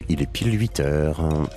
il est pile 8h.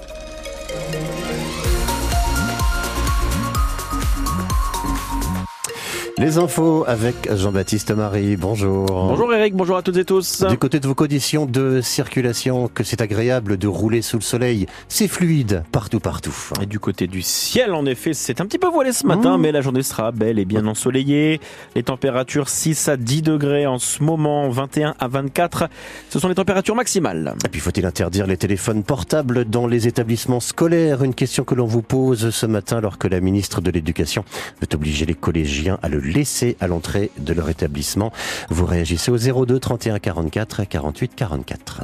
Les infos avec Jean-Baptiste Marie, bonjour. Bonjour Eric, bonjour à toutes et tous. Du côté de vos conditions de circulation, que c'est agréable de rouler sous le soleil, c'est fluide partout. Et du côté du ciel, en effet, c'est un petit peu voilé ce matin, mais la journée sera belle et bien ensoleillée. Les températures 6 à 10 degrés en ce moment, 21 à 24, ce sont les températures maximales. Et puis faut-il interdire les téléphones portables dans les établissements scolaires? Une question que l'on vous pose ce matin alors que la ministre de l'Éducation veut obliger les collégiens à le laisser à l'entrée de leur établissement. Vous réagissez au 02 31 44 48 44.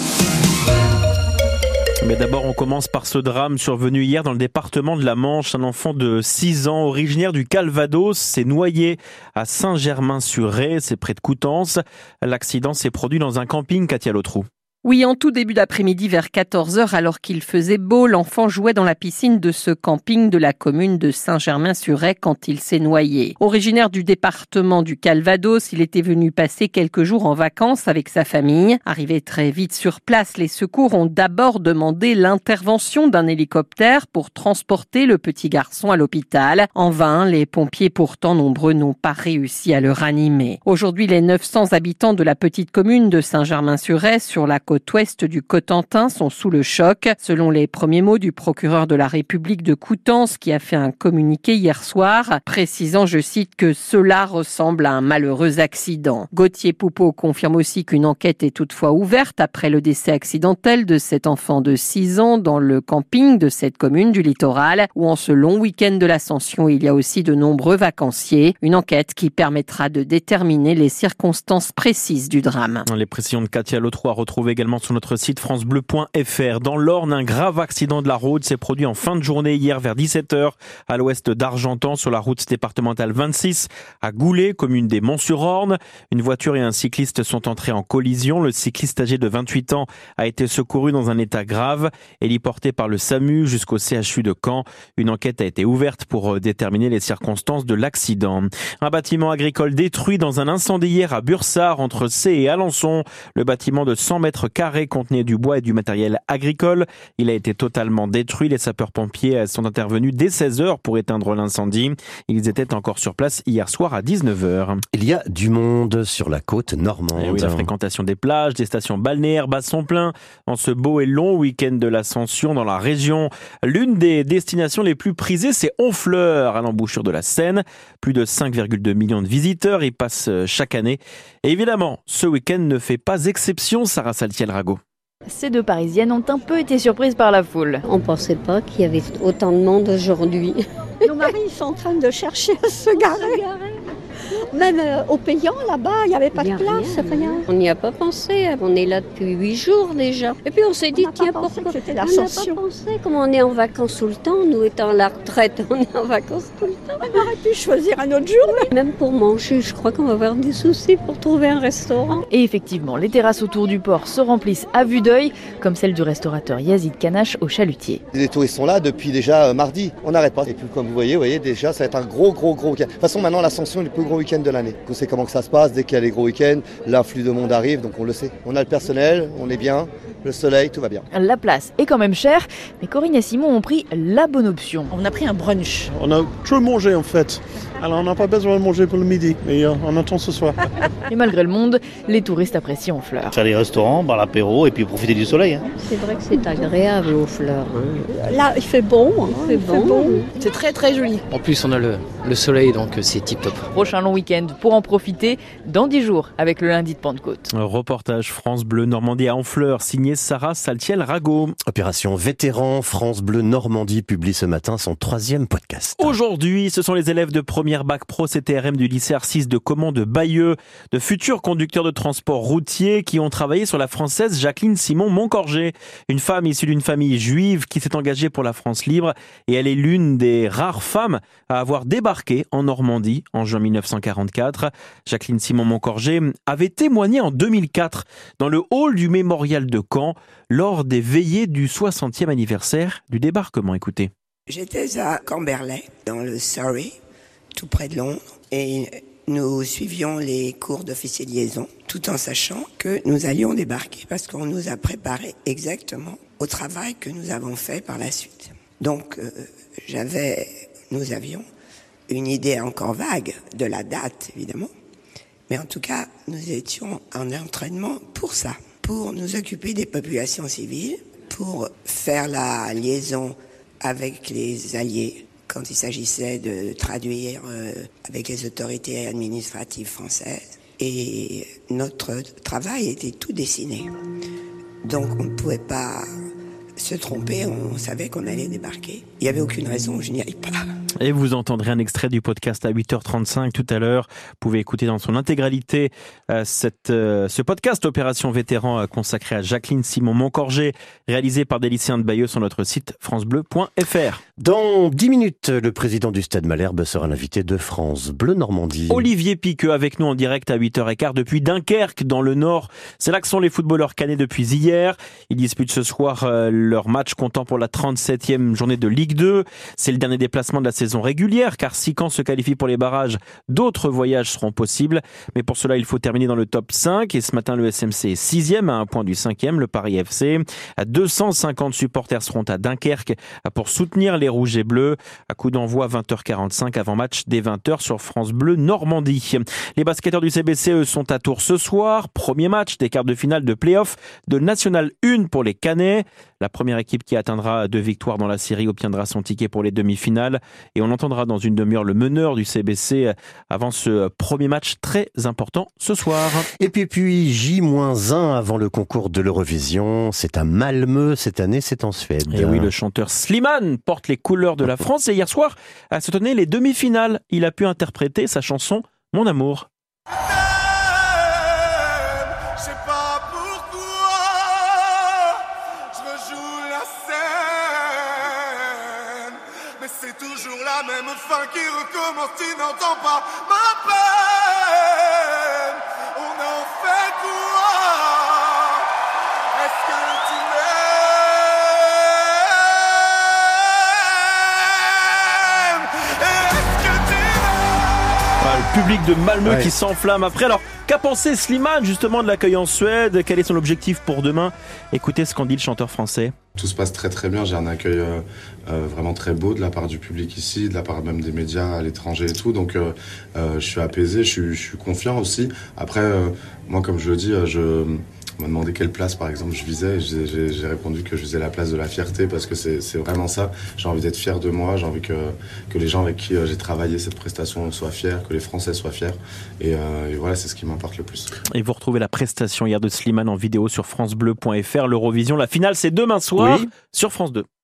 Mais d'abord, on commence par ce drame survenu hier dans le département de la Manche. Un enfant de 6 ans, originaire du Calvados, s'est noyé à Saint-Germain-sur-Ray, c'est près de Coutances. L'accident s'est produit dans un camping, Katia Lotrou. Oui, en tout début d'après-midi vers 14h, alors qu'il faisait beau, l'enfant jouait dans la piscine de ce camping de la commune de Saint-Germain-sur-Ray quand il s'est noyé. Originaire du département du Calvados, il était venu passer quelques jours en vacances avec sa famille. Arrivé très vite sur place, les secours ont d'abord demandé l'intervention d'un hélicoptère pour transporter le petit garçon à l'hôpital. En vain, les pompiers pourtant nombreux n'ont pas réussi à le ranimer. Aujourd'hui, les 900 habitants de la petite commune de Saint-Germain-sur-Ray sur la côte ouest du Cotentin sont sous le choc. Selon les premiers mots du procureur de la République de Coutances qui a fait un communiqué hier soir, précisant, je cite, que cela ressemble à un malheureux accident. Gauthier Poupeau confirme aussi qu'une enquête est toutefois ouverte après le décès accidentel de cet enfant de 6 ans dans le camping de cette commune du littoral où en ce long week-end de l'Ascension, il y a aussi de nombreux vacanciers. Une enquête qui permettra de déterminer les circonstances précises du drame. Les précisions de Katia Lotrou à retrouver également sur notre site francebleu.fr. Dans l'Orne, un grave accident de la route s'est produit en fin de journée hier vers 17h à l'ouest d'Argentan sur la route départementale 26 à Goulet, commune des Monts-sur-Orne. Une voiture et un cycliste sont entrés en collision. Le cycliste âgé de 28 ans a été secouru dans un état grave. Héliporté par le SAMU jusqu'au CHU de Caen. Une enquête a été ouverte pour déterminer les circonstances de l'accident. Un bâtiment agricole détruit dans un incendie hier à Bursard entre Cé et Alençon. Le bâtiment de 100 mètres carrés contenait du bois et du matériel agricole. Il a été totalement détruit. Les sapeurs-pompiers sont intervenus dès 16h pour éteindre l'incendie. Ils étaient encore sur place hier soir à 19h. Il y a du monde sur la côte normande. Et oui, la fréquentation des plages, des stations balnéaires bat son plein en ce beau et long week-end de l'Ascension dans la région. L'une des destinations les plus prisées, c'est Honfleur, à l'embouchure de la Seine. Plus de 5,2 millions de visiteurs y passent chaque année. Et évidemment, ce week-end ne fait pas exception, Sarah Saltiel-Rago. Ces deux Parisiennes ont un peu été surprises par la foule. On ne pensait pas qu'il y avait autant de monde aujourd'hui. Nos maris sont en train de chercher à se garer. Même au payant, là-bas, il n'y avait pas de place, rien. On n'y a pas pensé, on est là depuis 8 jours déjà. Et puis on s'est dit, tiens, pourquoi c'était on n'a l'Ascension. pas pensé, comme on est en vacances tout le temps, nous étant à la retraite, on est en vacances tout le temps. On aurait pu choisir un autre jour. Même pour manger, je crois qu'on va avoir des soucis pour trouver un restaurant. Et effectivement, les terrasses autour du port se remplissent à vue d'œil, comme celle du restaurateur Yazid Kanache au Chalutier. Les touristes sont là depuis déjà mardi, on n'arrête pas. Et puis comme vous voyez déjà, ça va être un gros week-end. De toute façon, maintenant, l'Ascension est le plus gros week-end de l'année. On sait comment que ça se passe, dès qu'il y a les gros week-ends, l'afflux de monde arrive, donc on le sait. On a le personnel, on est bien, le soleil, tout va bien. La place est quand même chère, mais Corinne et Simon ont pris la bonne option. On a pris un brunch. On a trop mangé en fait. Alors on n'a pas besoin de manger pour le midi, mais on attend ce soir. Et malgré le monde, les touristes apprécient Honfleur. Faire les restaurants, boire l'apéro et puis profiter du soleil. C'est vrai que c'est agréable aux fleurs. Là, il fait bon. C'est bon. C'est très très joli. En plus, on a le soleil, donc c'est tip top. Prochain long week-end pour en profiter dans 10 jours avec le lundi de Pentecôte. Reportage France Bleu Normandie à Honfleur, signé Sarah Saltiel-Rago. Opération Vétéran, France Bleu Normandie publie ce matin son 3e podcast. Aujourd'hui, ce sont les élèves de première bac pro CTRM du lycée R6 de Caumont de Bayeux, de futurs conducteurs de transport routier qui ont travaillé sur la française Jacqueline Simon Moncorgé, une femme issue d'une famille juive qui s'est engagée pour la France libre et elle est l'une des rares femmes à avoir débarqué en Normandie en juin 1944. Jacqueline Simon Moncorgé avait témoigné en 2004 dans le hall du mémorial de Caen lors des veillées du 60e anniversaire du débarquement. Écoutez. J'étais à Camberley, dans le Surrey, tout près de Londres, et nous suivions les cours d'officier de liaison, tout en sachant que nous allions débarquer parce qu'on nous a préparé exactement au travail que nous avons fait par la suite. Donc, nous avions une idée encore vague de la date, évidemment. Mais en tout cas, nous étions en entraînement pour ça, pour nous occuper des populations civiles, pour faire la liaison avec les alliés quand il s'agissait de traduire avec les autorités administratives françaises. Et notre travail était tout dessiné. Donc on ne pouvait pas se tromper, on savait qu'on allait débarquer. Il n'y avait aucune raison où je n'y aille pas. Et vous entendrez un extrait du podcast à 8h35 tout à l'heure. Vous pouvez écouter dans son intégralité ce podcast Opération Vétéran consacré à Jacqueline Simon-Moncorgé, réalisé par des lycéens de Bayeux sur notre site francebleu.fr. Dans 10 minutes, le président du Stade Malherbe sera l'invité de France Bleu Normandie. Olivier Piqueux avec nous en direct à 8h15 depuis Dunkerque dans le Nord. C'est là que sont les footballeurs cannais depuis hier. Ils disputent ce soir leur match comptant pour la 37e journée de Ligue 2. C'est le dernier déplacement de la saison régulière car si Caen se qualifie pour les barrages, d'autres voyages seront possibles. Mais pour cela, il faut terminer dans le top 5 et ce matin, le SMC est 6e à un point du 5e, le Paris FC. 250 supporters seront à Dunkerque pour soutenir les Rouges et Bleus. À coup d'envoi 20h45 avant match dès 20h sur France Bleu Normandie. Les basketteurs du CBC eux, sont à Tours ce soir. Premier match des quarts de finale de play-off de National 1 pour les Cannais. La première équipe qui atteindra 2 victoires dans la série obtiendra son ticket pour les demi-finales. Et on entendra dans une demi-heure le meneur du CBC avant ce premier match très important ce soir. Et puis J-1 avant le concours de l'Eurovision. C'est à Malmö cette année, c'est en Suède. Et oui, le chanteur Slimane porte les couleurs de la France et hier soir a se tenu les demi-finales. Il a pu interpréter sa chanson Mon amour. C'est toujours la même fin qui recommence, tu n'entends pas ma peine. On en fait quoi? Est-ce que tu m'aimes? Est-ce que tu m'aimes? Le public de Malmö qui s'enflamme après. Alors, qu'a pensé Slimane justement de l'accueil en Suède? Quel est son objectif pour demain? Écoutez ce qu'en dit le chanteur français. Tout se passe très très bien, j'ai un accueil vraiment très beau de la part du public ici, de la part même des médias à l'étranger et tout, donc je suis apaisé, je suis confiant aussi. Après, moi comme je le dis, on m'a demandé quelle place par exemple je visais, j'ai répondu que je visais la place de la fierté parce que c'est vraiment ça, j'ai envie d'être fier de moi, j'ai envie que les gens avec qui j'ai travaillé cette prestation soient fiers, que les Français soient fiers et voilà, c'est ce qui m'importe le plus. Et vous retrouvez la prestation hier de Slimane en vidéo sur francebleu.fr, l'Eurovision, la finale c'est demain soir sur France 2.